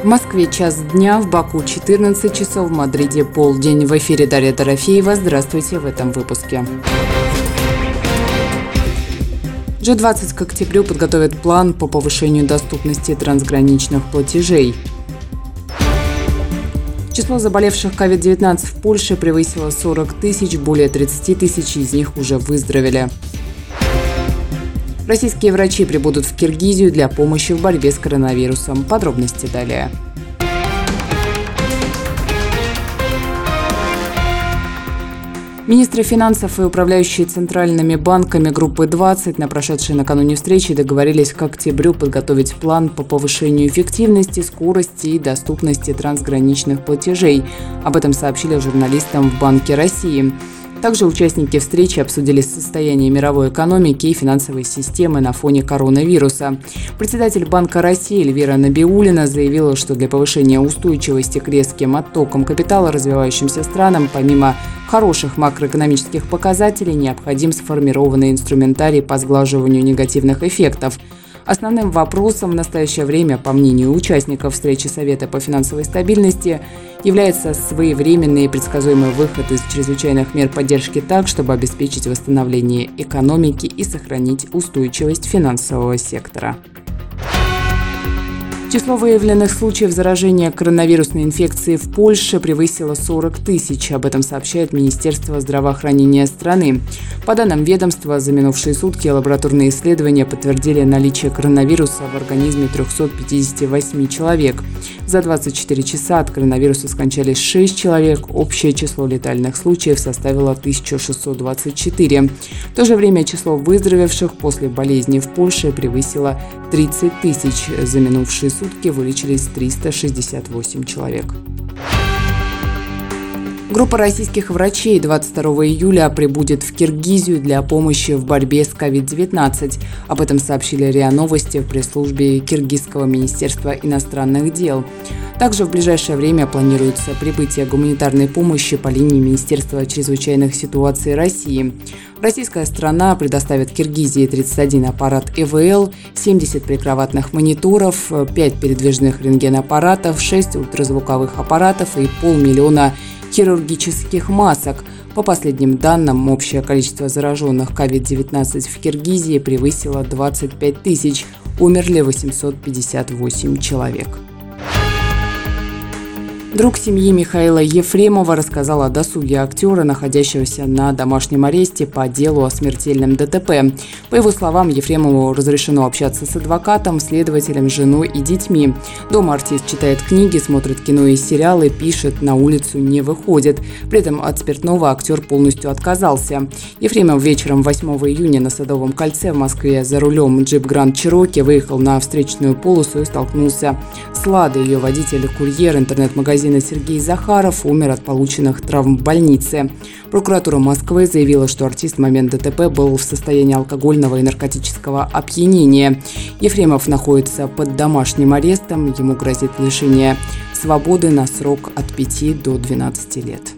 Москве час дня, в Баку 14 часов, в Мадриде полдень. В эфире Дарья Дорофеева. Здравствуйте в этом выпуске. G20 к октябрю подготовит план по повышению доступности трансграничных платежей. Число заболевших COVID-19 в Польше превысило 40 тысяч, более 30 тысяч из них уже выздоровели. Российские врачи прибудут в Киргизию для помощи в борьбе с коронавирусом. Подробности далее. Министры финансов и управляющие центральными банками группы 20 на прошедшей накануне встрече договорились к октябрю подготовить план по повышению эффективности, скорости и доступности трансграничных платежей. Об этом сообщили журналистам в Банке России. Также участники встречи обсудили состояние мировой экономики и финансовой системы на фоне коронавируса. Председатель Банка России Эльвира Набиуллина заявила, что для повышения устойчивости к резким оттокам капитала развивающимся странам, помимо хороших макроэкономических показателей, необходим сформированный инструментарий по сглаживанию негативных эффектов. Основным вопросом в настоящее время, по мнению участников встречи Совета по финансовой стабильности, является своевременный и предсказуемый выход из чрезвычайных мер поддержки так, чтобы обеспечить восстановление экономики и сохранить устойчивость финансового сектора. Число выявленных случаев заражения коронавирусной инфекцией в Польше превысило 40 тысяч. Об этом сообщает Министерство здравоохранения страны. По данным ведомства, за минувшие сутки лабораторные исследования подтвердили наличие коронавируса в организме 358 человек. За 24 часа от коронавируса скончались 6 человек. Общее число летальных случаев составило 1624. В то же время число выздоровевших после болезни в Польше превысило 30 тысяч. За минувшие сутки вылечились 368 человек. Группа российских врачей 22 июля прибудет в Киргизию для помощи в борьбе с COVID-19. Об этом сообщили РИА Новости в пресс-службе Киргизского министерства иностранных дел. Также в ближайшее время планируется прибытие гуманитарной помощи по линии Министерства чрезвычайных ситуаций России. Российская сторона предоставит Киргизии 31 аппарат ЭВЛ, 70 прикроватных мониторов, 5 передвижных рентгенаппаратов, 6 ультразвуковых аппаратов и 500 000 хирургических масок. По последним данным, общее количество зараженных COVID-19 в Киргизии превысило 25 тысяч, умерли 858 человек. Друг семьи Михаила Ефремова рассказал о досуге актера, находящегося на домашнем аресте по делу о смертельном ДТП. По его словам, Ефремову разрешено общаться с адвокатом, следователем, женой и детьми. Дома артист читает книги, смотрит кино и сериалы, пишет, на улицу не выходит. При этом от спиртного актер полностью отказался. Ефремов вечером 8 июня на Садовом кольце в Москве за рулем джип Grand Cherokee выехал на встречную полосу и столкнулся с Ладой. Ее водитель-курьер интернет-магазина Сергей Захаров умер от полученных травм в больнице. Прокуратура Москвы заявила, что артист в момент ДТП был в состоянии алкогольного и наркотического опьянения. Ефремов находится под домашним арестом. Ему грозит лишение свободы на срок от 5 до 12 лет.